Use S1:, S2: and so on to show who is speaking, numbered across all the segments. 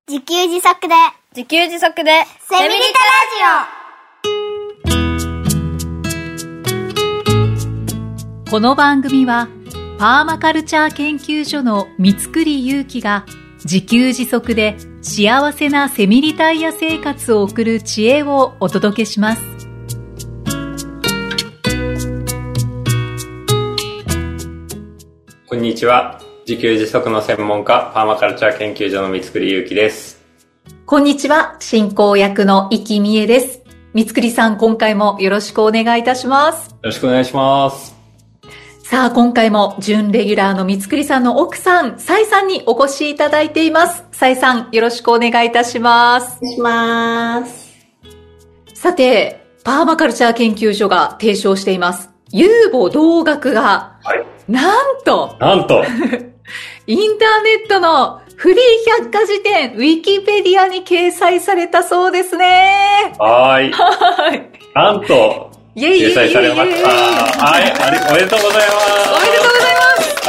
S1: 自給自足で
S2: セミリタ
S3: ラジオ。この番組はパーマカルチャー研究所の三栗祐希が自給自足で幸せなセミリタイヤ生活を送る知恵をお届けします。
S4: こんにちは。自給自足の専門家、パーマカルチャー研究所の三栗祐希です。
S3: こんにちは。進行役の生きみえです。三栗さん、今回もよろしくお願いいたします。
S4: よろしくお願いします。
S3: さあ、今回も準レギュラーの三栗さんの奥さん、サイさんにお越しいただいています。サイさん、よろしくお願いいたします。
S2: お願いします。
S3: さて、パーマカルチャー研究所が提唱しています。遊母同学が、
S4: はい。
S3: なんとインターネットのフリー百科事典、ウィキペディアに掲載されたそうですね。
S4: はい。なんと、掲載されました。はい。おめでとうございます。
S3: おめでとうございます。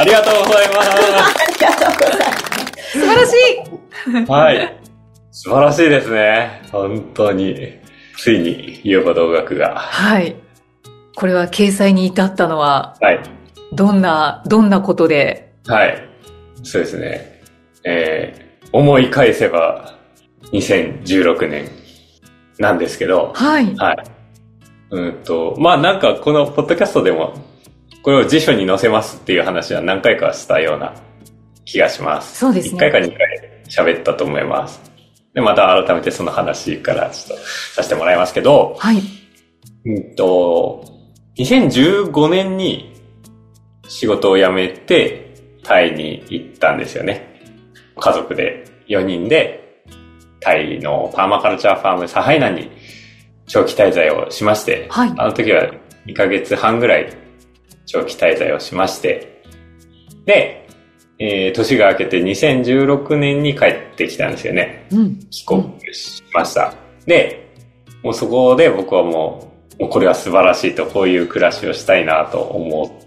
S4: ありがとうございます。
S3: 素晴らしい。
S4: はい。素晴らしいですね。本当に。ついに、遊母同学が。
S3: はい。これは掲載に至ったのは、
S4: はい。
S3: どんなことで？
S4: はい。そうですね。思い返せば、2016年なんですけど、
S3: はい。
S4: はい。まあなんかこのポッドキャストでも、これを辞書に載せますっていう話は何回かしたような気がします。
S3: そうですね。
S4: 1回か2回喋ったと思います。で、また改めてその話からちょっとさせてもらいますけど、
S3: はい。
S4: 2015年に仕事を辞めてタイに行ったんですよね。家族で4人でタイのパーマカルチャーファームサハイナに長期滞在をしまして、
S3: はい。
S4: あの時は2ヶ月半ぐらい長期滞在をしまして、で、年が明けて2016年に帰ってきたんですよね。
S3: うん。
S4: 帰国しました。で、もうそこで僕はもうこれは素晴らしいと、こういう暮らしをしたいなと思って、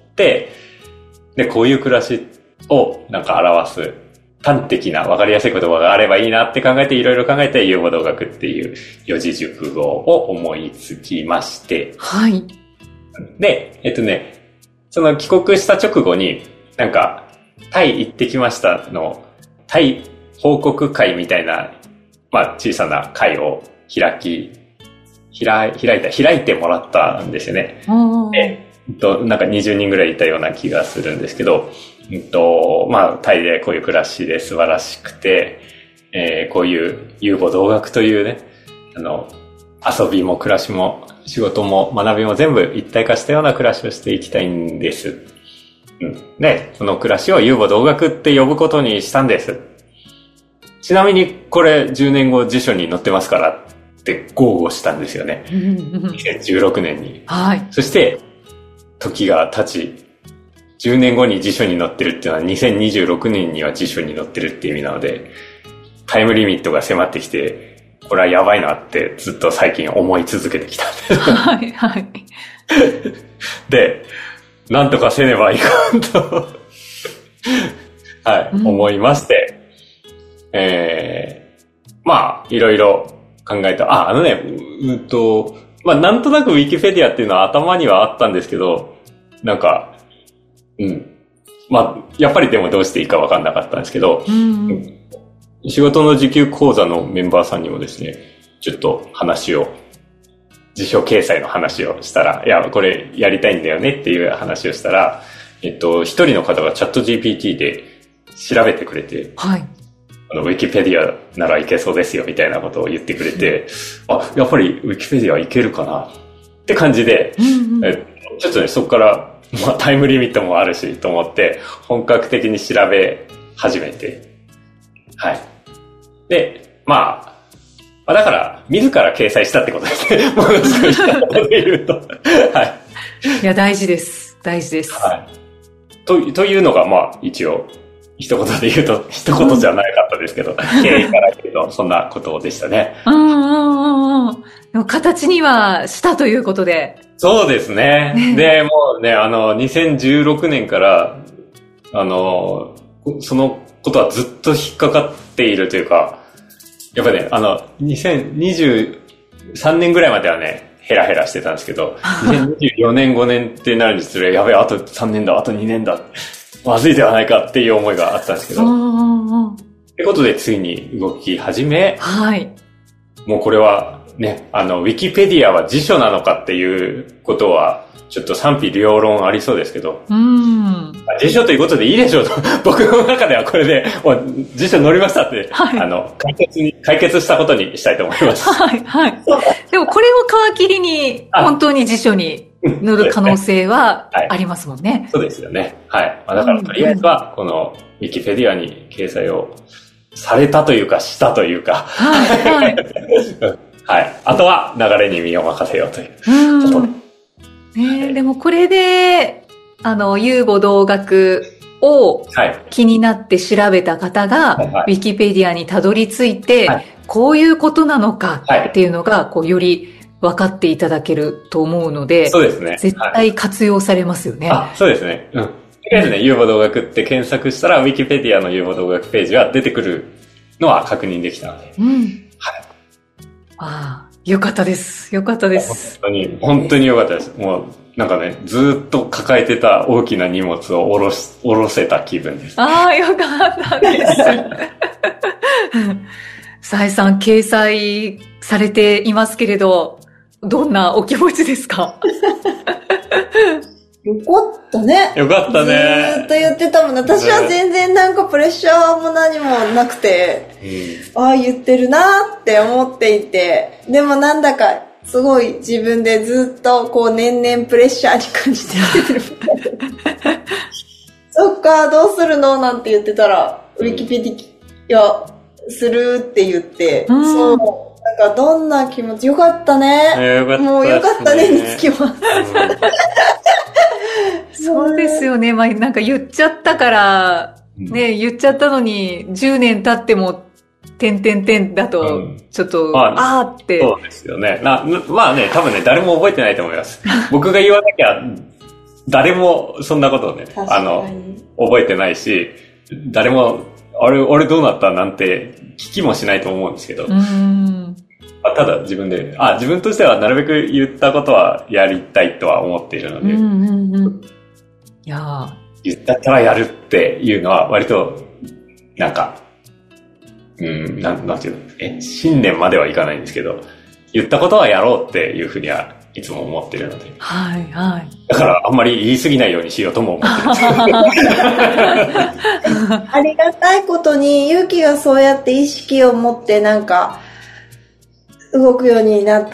S4: で、こういう暮らしをなんか表す端的な分かりやすい言葉があればいいなって考えて、いろいろ考えて、遊母同学っていう四字熟語を思いつきまして。
S3: はい。
S4: で、その帰国した直後に、なんか、タイ行ってきましたの、タイ報告会みたいな、まあ小さな会を開いてもらったんですよね。なんか20人ぐらいいたような気がするんですけど、まあ、タイでこういう暮らしで素晴らしくて、こういう遊母同学というね、遊びも暮らしも仕事も学びも全部一体化したような暮らしをしていきたいんです。で、その暮らしを遊母同学って呼ぶことにしたんです。ちなみにこれ10年後辞書に載ってますからって豪語したんですよね。2016年に。
S3: はい。
S4: そして、時が経ち、10年後に辞書に載ってるっていうのは2026年には辞書に載ってるっていう意味なので、タイムリミットが迫ってきて、これはやばいなってずっと最近思い続けてきたんです。
S3: はい、はい。
S4: で、なんとかせねばいかんと、はい、思いまして、まあ、いろいろ考えた。まあ、なんとなくウィキペディアっていうのは頭にはあったんですけど、なんか、まあ、やっぱりでもどうしていいか分かんなかったんですけど、仕事の時給講座のメンバーさんにもですね、ちょっと辞書掲載の話をしたら、いや、これやりたいんだよねっていう話をしたら、一人の方がチャット GPT で調べてくれて、
S3: はい。
S4: ウィキペディアならいけそうですよみたいなことを言ってくれて、やっぱりウィキペディアいけるかなって感じで、ちょっとね、そこから、まあ、タイムリミットもあるしと思って、本格的に調べ始めて、はい。で、まあ、だから、自ら掲載したってことですね。ものすごいしたことで言うと。はい。
S3: いや、大事です。大事です。
S4: はい。というのが、まあ、一応、一言で言うと、一言じゃなかったですけど、経緯から言うと、そんなことでしたね。
S3: でも形にはしたということで。
S4: そうですね。で、もうね、2016年から、そのことはずっと引っかかっているというか、 やっぱね、2023年ぐらいまではね、ヘラヘラしてたんですけど、2024年5年ってなるにつれ、やべえ、あと3年だ、あと2年だ、まずいではないかっていう思いがあったんですけど、ってことでついに動き始め、
S3: はい。
S4: もうこれはね、ウィキペディアは辞書なのかっていうことは、ちょっと賛否両論ありそうですけど、辞書ということでいいでしょうと、僕の中ではこれで、もう辞書乗りましたって、はい、解決したことにしたいと思います。
S3: はい、はい。でもこれを皮切りに、本当に辞書に乗る可能性はありますもんね。
S4: そうですよね。はい。だからとりあえずは、このウィキペディアに掲載をされたというか、したというか、はい、はい。はい。あとは流れに身を任せようということで。
S3: でもこれで、遊母同学を気になって調べた方が、ウィキペディアにたどり着いて、こういうことなのかっていうのが、こう、より分かっていただけると思うので、
S4: そうですね。
S3: 絶対活用されますよね。
S4: そうですね。とりあえずね、遊母同学って検索したら、ウィキペディアの遊母同学ページが出てくるのは確認できたので。
S3: よかったです。よかったです。
S4: 本当によかったです。もう、なんかね、ずっと抱えてた大きな荷物を下ろせた気分です。
S3: よかったです。さえさん、掲載されていますけれど、どんなお気持ちですか？
S2: よかったね。
S4: よかったね。
S2: ずーっと言ってたもん。私は全然なんかプレッシャーも何もなくて、言ってるなーって思っていて、でもなんだかすごい自分でずっとこう年々プレッシャーに感じてきてる。そっか、どうするのなんて言ってたら、ウィキペディアするって言って、そう。なんかどんな気持ち、よかったね。
S4: よかったね。
S2: もうよかったねにつきます。
S3: そうですよね。なんか言っちゃったから、ね、言っちゃったのに、10年経っても、だと、ちょっと、って。
S4: そうですよね。まあね、多分ね、誰も覚えてないと思います。僕が言わなきゃ、誰もそんなことをね、覚えてないし、誰も、俺どうなったなんて聞きもしないと思うんですけど、ただ自分としてはなるべく言ったことはやりたいとは思っているので、言ったらやるっていうのは割と、なんか、なんていうの、信念まではいかないんですけど、言ったことはやろうっていうふうにはいつも思っているので。
S3: はいはい。
S4: だからあんまり言い過ぎないようにしようとも思ってるんですけど。
S2: ありがたいことに、勇気がそうやって意識を持ってなんか、動くようになって、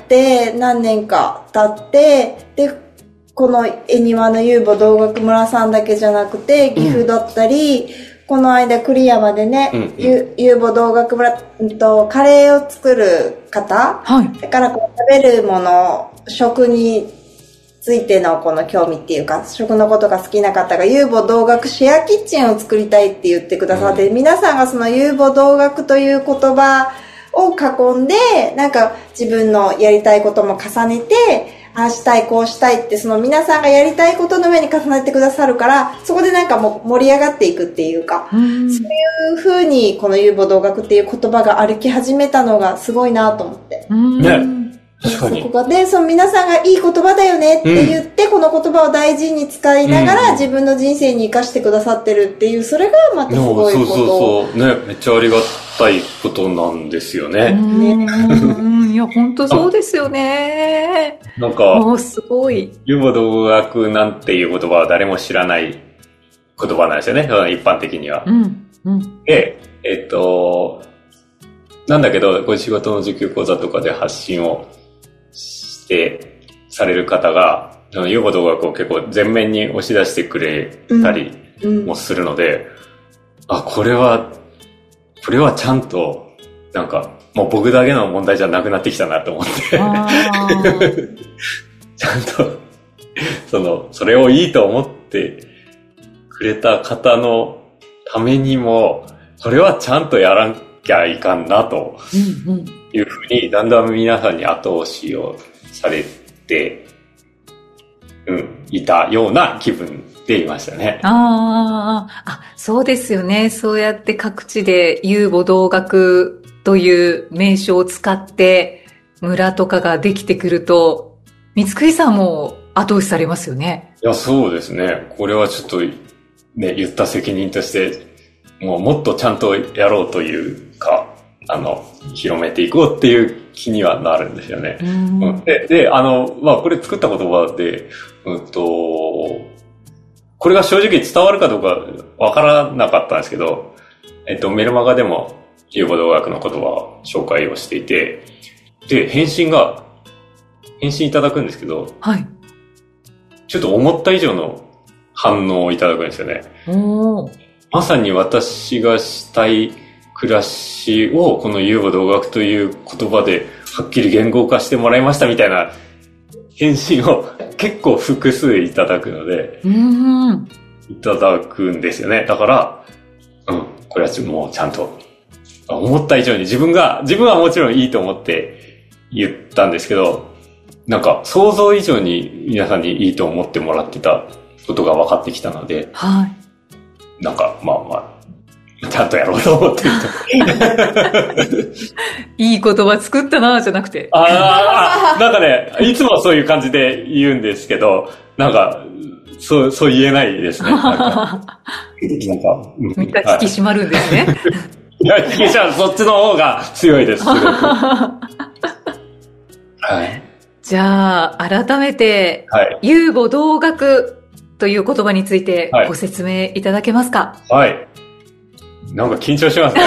S2: 何年か経って、で、この恵庭の遊母同学村さんだけじゃなくて、岐阜だったり、この間栗山でね、遊母同学村、カレーを作る方、だからこう食べるもの、食についてのこの興味っていうか、食のことが好きな方が遊母同学シェアキッチンを作りたいって言ってくださって、皆さんがその遊母同学という言葉を囲んで、なんか自分のやりたいことも重ねて、ああしたいこうしたいってその皆さんがやりたいことの上に重ねてくださるから、そこでなんかもう盛り上がっていくっていうか、そういう風にこの遊母同学っていう言葉が歩き始めたのがすごいなと思って。確かに。そこがで、その皆さんがいい言葉だよねって言って、この言葉を大事に使いながら自分の人生に生かしてくださってるっていう、それがまたすごいこと。
S4: そうね、めっちゃありがたいことなんですよね。
S3: いや、本当そうですよね。
S4: なんか、
S3: もうすごい。
S4: 遊母同学なんていう言葉は誰も知らない言葉なんですよね、一般的には。で、なんだけど、ご仕事の受給講座とかで発信をされる方が、遊母同学を結構前面に押し出してくれたりもするので、これはちゃんと、なんか、もう僕だけの問題じゃなくなってきたなと思って。ちゃんと、それをいいと思ってくれた方のためにも、これはちゃんとやらんきゃいかんなというふうに、だんだん皆さんに後押しをされて、いたような気分でいましたね。そう
S3: ですよね。そうやって各地で遊母同学という名称を使って村とかができてくると、三つくりさんも後押しされますよね。
S4: いや、そうですね。これはちょっとね、言った責任として、もっとちゃんとやろうというか、広めていこうっていう気にはなるんですよね。で、これ作った言葉で、これが正直伝わるかどうかわからなかったんですけど、メルマガでも遊母同学の言葉を紹介をしていて、で、返信いただくんですけど、
S3: はい。
S4: ちょっと思った以上の反応をいただくんですよね。まさに私がしたい暮らしをこの遊母同学という言葉ではっきり言語化してもらいましたみたいな返信を結構複数いただくので、いただくんですよね。だから、これはもうちゃんと思った以上に自分はもちろんいいと思って言ったんですけど、なんか想像以上に皆さんにいいと思ってもらってたことが分かってきたので、
S3: はい。
S4: なんかちゃんとやろうと思って
S3: いい言葉作ったなじゃなくて。
S4: なんかね、いつもそういう感じで言うんですけど、なんか、そう言えないですね。
S3: みんな引き締まるんですね。
S4: いや、引き締まる。そっちの方が強いです。すごく。はい。
S3: じゃあ、改めて、遊母同学という言葉についてご説明いただけますか？
S4: はい。なんか緊張しますね。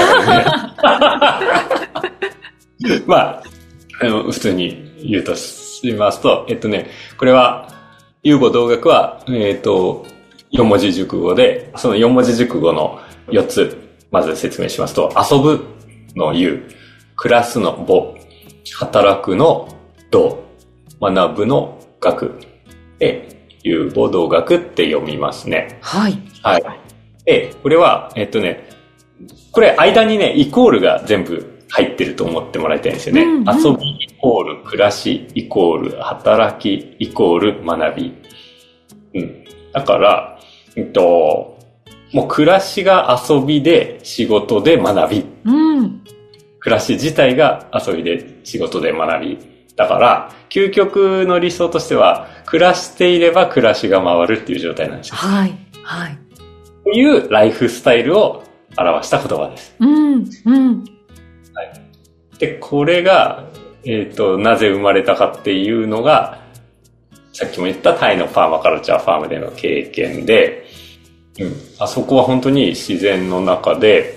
S4: 普通に言うとしますと、これは、遊母同学は、4文字熟語で、その4文字熟語の4つ、まず説明しますと、遊ぶの遊、暮らすの母、働くの同、学ぶの学で、遊母同学って読みますね。
S3: はい。
S4: はい。で、これは、これ間にね、イコールが全部入ってると思ってもらいたいんですよね。遊びイコール暮らしイコール働きイコール学び。だから、もう暮らしが遊びで仕事で学び。暮らし自体が遊びで仕事で学び。だから、究極の理想としては、暮らしていれば暮らしが回るっていう状態なんですよ。
S3: はい。はい。
S4: というライフスタイルを表した言葉です。はい。で、これが、なぜ生まれたかっていうのが、さっきも言ったタイのパーマカルチャーファームでの経験で、あそこは本当に自然の中で、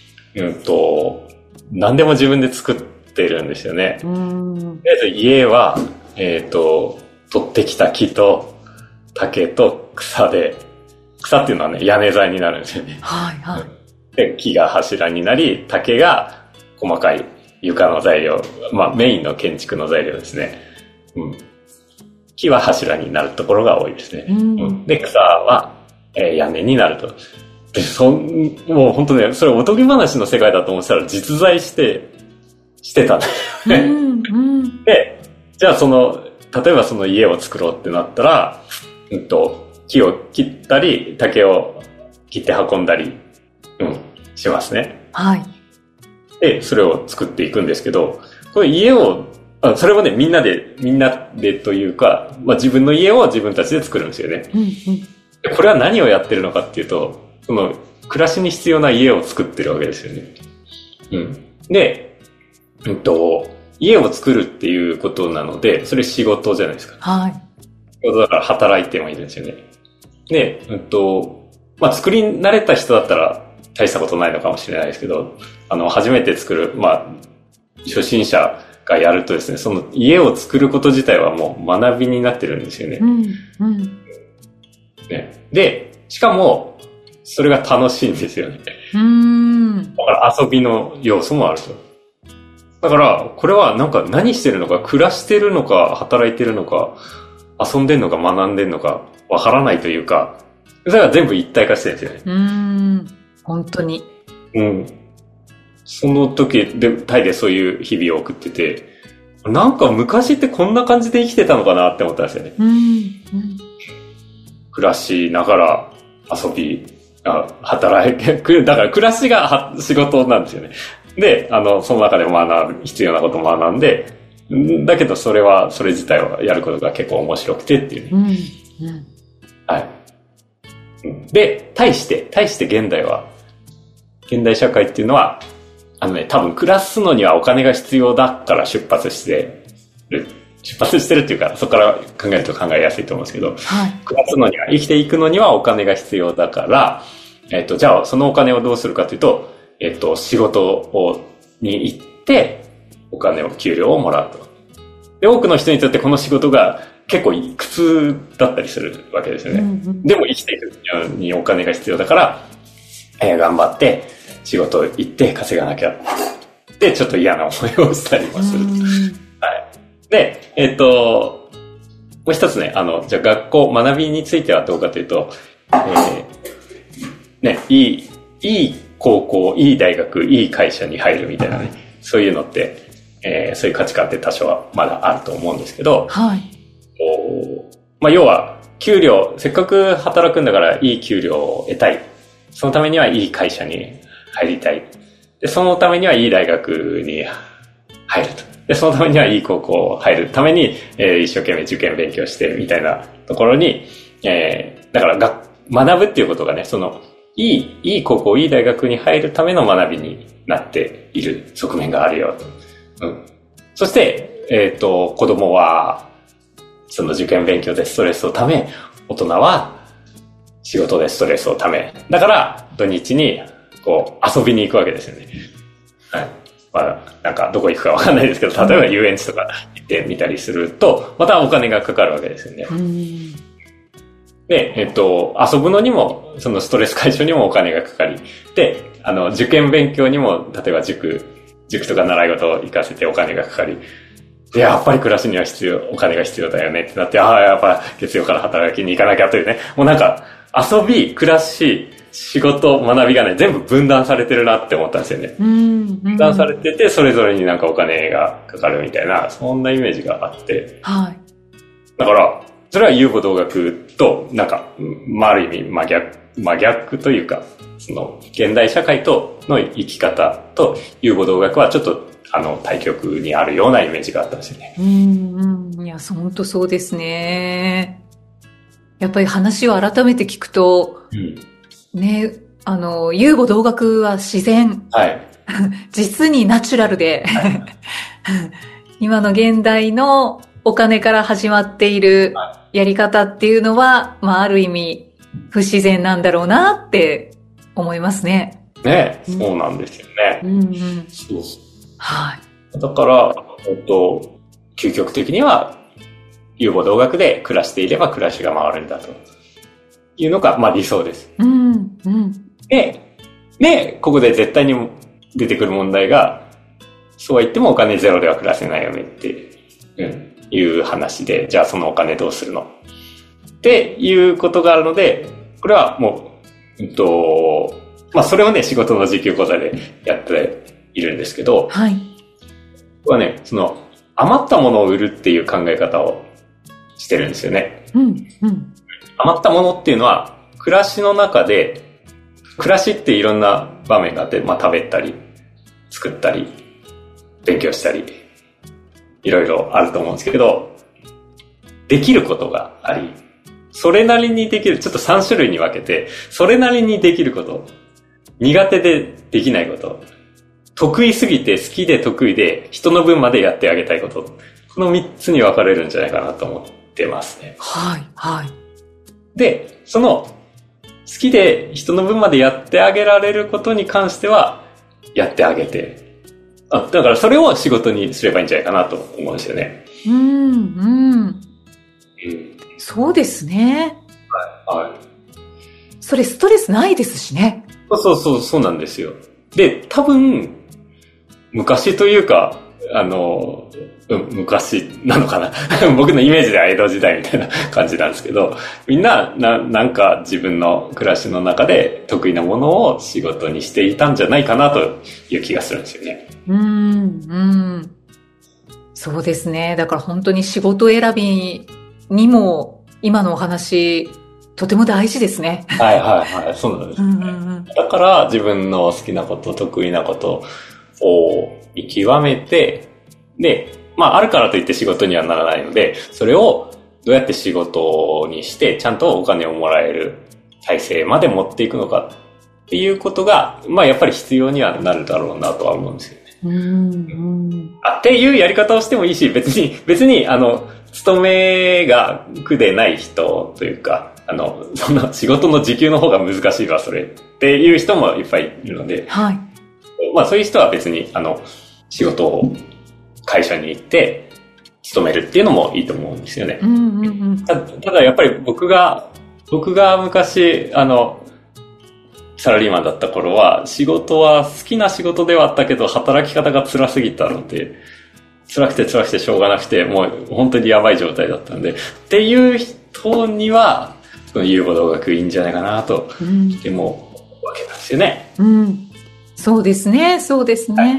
S4: 何でも自分で作ってるんですよね。とりあえず家は、取ってきた木と竹と草で、草っていうのはね、屋根材になるんですよね。
S3: はいはい。
S4: で、木が柱になり、竹が細かい床の材料、メインの建築の材料ですね。木は柱になるところが多いですね。で、草は、屋根になると。で、もう本当ね、それおとぎ話の世界だと思ってたら実在してたんだよね。で、じゃあ例えばその家を作ろうってなったら、木を切ったり、竹を切って運んだり、しますね。
S3: はい。
S4: で、それを作っていくんですけど、これ家を、それもね、みんなでというか、自分の家を自分たちで作るんですよね。でこれは何をやってるのかっていうと、その、暮らしに必要な家を作ってるわけですよね。で、家を作るっていうことなので、それ仕事じゃないですか。
S3: はい。
S4: 仕事だから働いてもいいんですよね。で、作り慣れた人だったら大したことないのかもしれないですけど、初めて作る、初心者がやるとですね、その家を作ること自体はもう学びになってるんですよね。で、しかも、それが楽しいんですよね。だから遊びの要素もあると。だから、これはなんか何してるのか、暮らしてるのか、働いてるのか、遊んでんのか、学んでんのか、わからないというか、それが全部一体化してるんですよね。
S3: 本当に。
S4: その時で、タイでそういう日々を送ってて、なんか昔ってこんな感じで生きてたのかなって思ったんですよね。暮らしながら遊び、働いて、だから暮らしが仕事なんですよね。 で、その中で必要なことも学んで、だけどそれ自体をやることが結構面白くてっていうね。はい。で、対して現代社会っていうのは、多分暮らすのにはお金が必要だから出発してるっていうか、そこから考えると考えやすいと思うんですけど、はい、暮らすのには、生きていくのにはお金が必要だから、じゃあそのお金をどうするかというと、仕事に行って、給料をもらうと。で、多くの人にとってこの仕事が結構苦痛だったりするわけですよね。でも生きていくのにお金が必要だから、頑張って仕事行って稼がなきゃ。で、ちょっと嫌な思いをしたりもする。はい。で、もう一つね、じゃあ学びについてはどうかというと、いい高校、いい大学、いい会社に入るみたいなね、そういうのって、そういう価値観って多少はまだあると思うんですけど、はい。要は、せっかく働くんだからいい給料を得たい。そのためにはいい会社に入りたい。で、そのためにはいい大学に入ると。で、そのためにはいい高校入るために、一生懸命受験勉強してみたいなところに、だから学ぶっていうことがね、いい高校、いい大学に入るための学びになっている側面があるよと。そして、子供は、その受験勉強でストレスをため、大人は仕事でストレスをため。だから、土日に、遊びに行くわけですよね。はい。なんか、どこ行くかわかんないですけど、例えば遊園地とか行ってみたりすると、またお金がかかるわけですよね。で、遊ぶのにも、そのストレス解消にもお金がかかり、で、受験勉強にも、例えば塾とか習い事を行かせてお金がかかり、で、やっぱり暮らしにはお金が必要だよねってなって、やっぱ月曜から働きに行かなきゃというね、もうなんか、遊び、暮らし、仕事、学びがね、全部分断されてるなって思ったんですよね。分断されてて、それぞれになんかお金がかかるみたいな、そんなイメージがあって。はい。だから、それは遊母同学と、なんか、ある意味真逆というか、現代社会との生き方と遊母同学はちょっと、対極にあるようなイメージがあったんですよね。
S3: いや、本当そうですね。やっぱり話を改めて聞くと、ね、遊母同学は自然。はい。実にナチュラルで、はい、今の現代のお金から始まっているやり方っていうのは、ある意味不自然なんだろうなって思いますね。
S4: ね、そうなんですよね。そう。
S3: はい。
S4: だから、究極的には、遊母同学で暮らしていれば暮らしが回るんだというのが、理想です。で、ここで絶対に出てくる問題が、そうは言ってもお金ゼロでは暮らせないよねって、いう話で、じゃあそのお金どうするのっていうことがあるので、これはもう、それをね、仕事の時給講座でやっているんですけど、はい。これはね、余ったものを売るっていう考え方をしてるんですよね。余ったものっていうのは、暮らしの中で、暮らしっていろんな場面があって、食べたり、作ったり、勉強したり、いろいろあると思うんですけど、できることがあり、それなりにできる、ちょっと3種類に分けて、それなりにできること、苦手でできないこと、得意すぎて好きで得意で人の分までやってあげたいこと、この3つに分かれるんじゃないかなと思ってますね。
S3: はい、はい。
S4: で、好きで人の分までやってあげられることに関しては、やってあげて、だからそれを仕事にすればいいんじゃないかなと思うんですよね。
S3: そうですね。
S4: はい。
S3: それストレスないですしね。
S4: そうなんですよ。で、多分、昔というか、昔なのかな僕のイメージでは江戸時代みたいな感じなんですけど、みんなんか自分の暮らしの中で得意なものを仕事にしていたんじゃないかなという気がするんですよね。
S3: そうですね。だから本当に仕事選びにも今のお話とても大事ですね。
S4: はい、そうなんですね。だから自分の好きなこと、得意なことを見極めて、で、あるからといって仕事にはならないので、それをどうやって仕事にしてちゃんとお金をもらえる体制まで持っていくのかっていうことが、やっぱり必要にはなるだろうなとは思うんですよね。っていうやり方をしてもいいし、別に、勤めが苦でない人というか、その仕事の時給の方が難しいわ、それっていう人もいっぱいいるので、
S3: はい。
S4: そういう人は別に、仕事を会社に行って勤めるっていうのもいいと思うんですよね。ただやっぱり僕が昔、サラリーマンだった頃は、仕事は好きな仕事ではあったけど、働き方が辛すぎたので、辛くてしょうがなくて、もう本当にやばい状態だったんで、っていう人には、その有望同学いいんじゃないかなと、でも、わけなんですよね。
S3: そうですね、そうですね。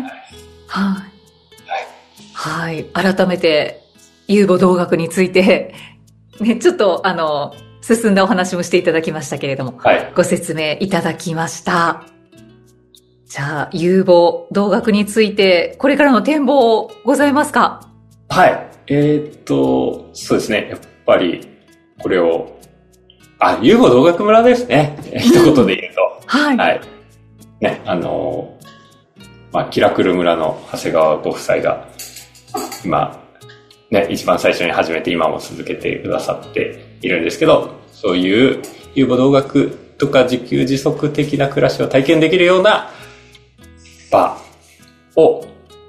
S3: はい。改めて、有望同学について、ね、ちょっと、進んだお話もしていただきましたけれども、ご説明いただきました。じゃあ、有望同学について、これからの展望ございますか？
S4: はい。そうですね。やっぱり、これを、有望同学村ですね。一言で言うと。はい。ね、キラクル村の長谷川ご夫妻が、今、ね、一番最初に始めて今も続けてくださっているんですけど、そういう有望同学とか自給自足的な暮らしを体験できるような場を、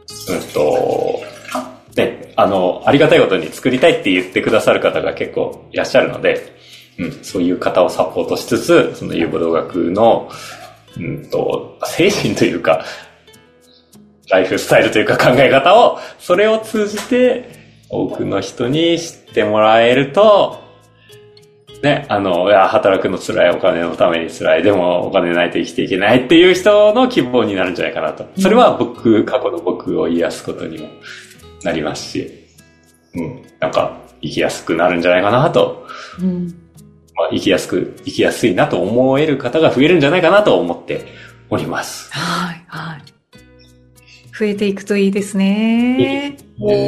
S4: ね、ありがたいことに作りたいって言ってくださる方が結構いらっしゃるので、そういう方をサポートしつつ、その有望同学の、精神というか、ライフスタイルというか考え方を、それを通じて多くの人に知ってもらえると、ね、働くの辛い、お金のために辛い、でもお金ないと生きていけないっていう人の希望になるんじゃないかなと。それは過去の僕を癒すことにもなりますし、なんか生きやすくなるんじゃないかなと。生きやすいなと思える方が増えるんじゃないかなと思っております。
S3: はい、はい。増えていくといいですね。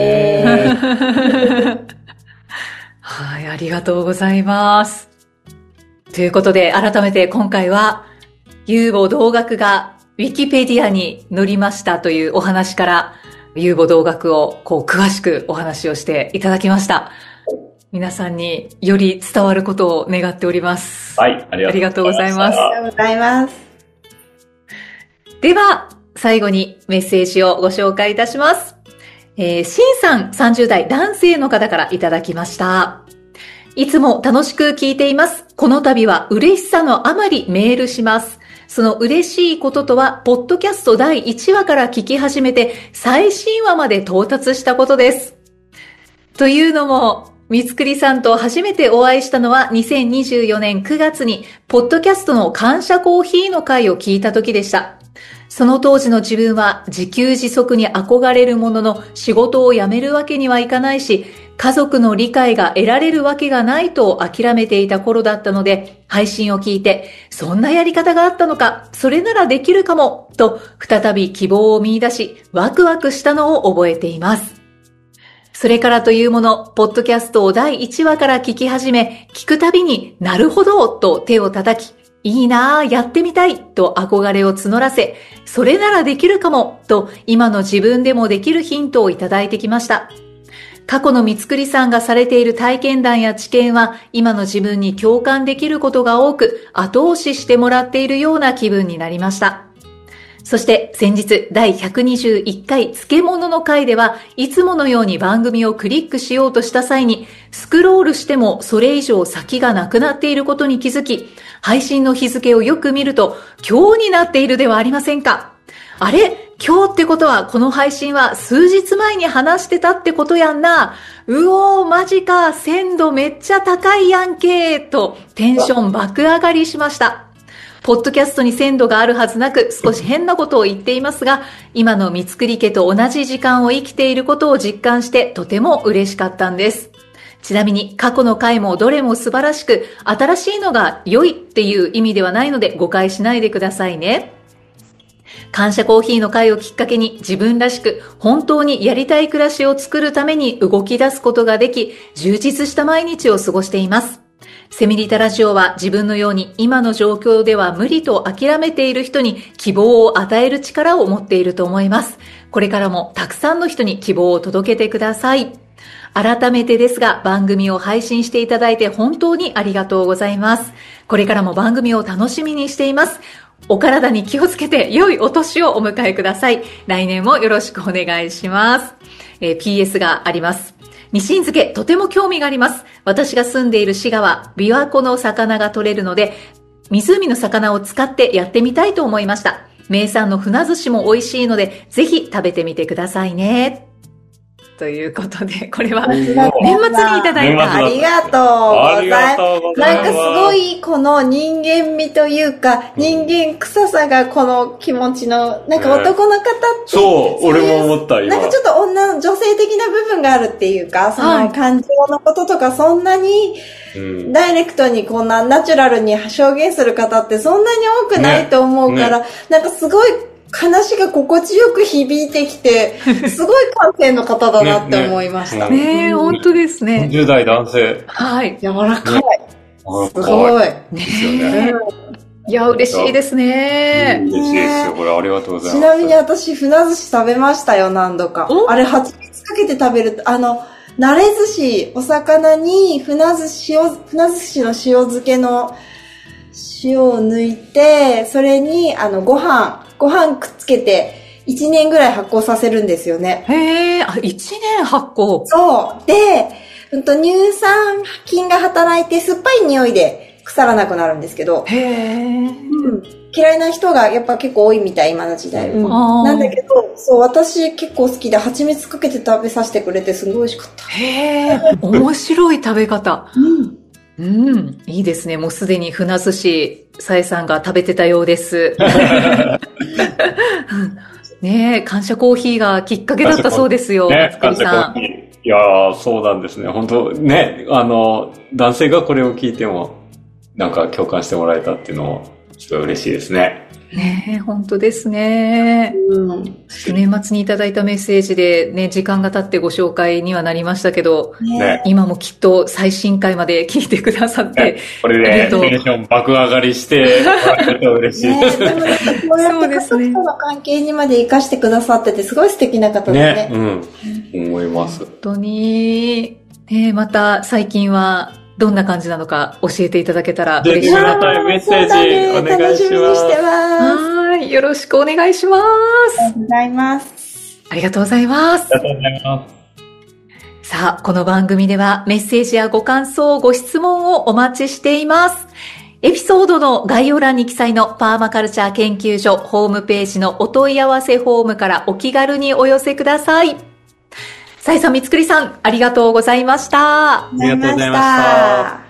S3: はい、ありがとうございます。ということで、改めて今回は、有望同学がウィキペディアに載りましたというお話から、有望同学を詳しくお話をしていただきました。皆さんにより伝わることを願っております。
S4: はい、ありがとうございます。
S2: ありがとうございます。
S3: では、最後にメッセージをご紹介いたします。シンさん30代男性の方からいただきました。いつも楽しく聞いています。この度は嬉しさのあまりメールします。その嬉しいこととは、ポッドキャスト第1話から聞き始めて最新話まで到達したことです。というのも、三つくりさんと初めてお会いしたのは2024年9月に、ポッドキャストの感謝コーヒーの回を聞いた時でした。その当時の自分は自給自足に憧れるものの仕事を辞めるわけにはいかないし、家族の理解が得られるわけがないと諦めていた頃だったので、配信を聞いて、そんなやり方があったのか、それならできるかも、と再び希望を見出し、ワクワクしたのを覚えています。それからというもの、ポッドキャストを第1話から聞き始め、聞くたびになるほどと手を叩き、いいなぁ、やってみたいと憧れを募らせ、それならできるかもと今の自分でもできるヒントをいただいてきました。過去の三つくりさんがされている体験談や知見は今の自分に共感できることが多く後押ししてもらっているような気分になりました。そして先日第121回漬物の回ではいつものように番組をクリックしようとした際にスクロールしてもそれ以上先がなくなっていることに気づき、配信の日付をよく見ると今日になっているではありませんか。あれ、今日ってことはこの配信は数日前に話してたってことやんな。うおー、マジか、鮮度めっちゃ高いやんけーとテンション爆上がりしました。ポッドキャストに鮮度があるはずなく少し変なことを言っていますが、今の三つくり家と同じ時間を生きていることを実感してとても嬉しかったんです。ちなみに過去の回もどれも素晴らしく、新しいのが良いっていう意味ではないので誤解しないでくださいね。 感謝コーヒーの会をきっかけに自分らしく本当にやりたい暮らしを作るために動き出すことができ、充実した毎日を過ごしています。セミリタラジオは自分のように今の状況では無理と諦めている人に希望を与える力を持っていると思います。これからもたくさんの人に希望を届けてください。改めてですが、番組を配信していただいて本当にありがとうございます。これからも番組を楽しみにしています。お体に気をつけて良いお年をお迎えください。来年もよろしくお願いします。PS があります。ニシン漬けとても興味があります。私が住んでいる滋賀は琵琶湖の魚が取れるので、湖の魚を使ってやってみたいと思いました。名産の船寿司も美味しいので、ぜひ食べてみてくださいね。ということで、これは年末にいただいた。
S2: ありがとうございます。なんかすごいこの人間味というか、人間臭さがこの気持ちの、なんか男の方って、
S4: そう、俺も思った今。
S2: なんかちょっと女性的な部分があるっていうか、その感情のこととかそんなに、ダイレクトにこんなナチュラルに表現する方ってそんなに多くないと思うから、なんかすごい話が心地よく響いてきて、すごい感性の方だなって思いました。
S3: ねえ、本当ですね。
S4: 40代男性。
S3: はい。
S2: 柔らかい。すごい。
S4: ですよね。
S3: いや、嬉しいですね。
S4: 嬉しいですよ。これありがとうございます。
S2: ちなみに私、船寿司食べましたよ、何度か。あれ、蜂蜜かけて食べると、慣れ寿司、お魚に船寿司の塩漬けの塩を抜いて、それに、ご飯くっつけて、1年ぐらい発酵させるんですよね。
S3: へー、1年発酵。
S2: そう。で、乳酸菌が働いて酸っぱい匂いで腐らなくなるんですけど。
S3: へー。
S2: 嫌いな人がやっぱ結構多いみたい、今の時代。なんだけど、そう、私結構好きで蜂蜜かけて食べさせてくれてすごい美味しかった。
S3: へー、面白い食べ方。いいですね。もうすでに船寿司、さえさんが食べてたようです。ねえ、感謝コーヒーがきっかけだったそうですよ、松栗さん。
S4: いやー、そうなんですね。本当ね、男性がこれを聞いても、なんか共感してもらえたっていうのも、すごい嬉しいですね。
S3: ねえ、本当ですね。年末にいただいたメッセージでね、時間が経ってご紹介にはなりましたけど、今もきっと最新回まで聞いてくださって、
S4: これでテンション爆上がりしてもらえると嬉しいです。
S2: こうやって家族との関係にまで生かしてくださってて、すごい素敵な方ですね。
S4: 思います。
S3: 本当に、また最近は、どんな感じなのか教えていただけたら嬉しいなと。
S4: メッセージお願いします。
S3: はい。よろしくお願いします。
S2: ありがとうございます。
S3: ありがとうございます。
S4: ありがとうございます。
S3: さあ、この番組ではメッセージやご感想、ご質問をお待ちしています。エピソードの概要欄に記載のパーマカルチャー研究所ホームページのお問い合わせフォームからお気軽にお寄せください。さえさん、みつくりさん、ありがとうございました。
S4: ありがとうございました。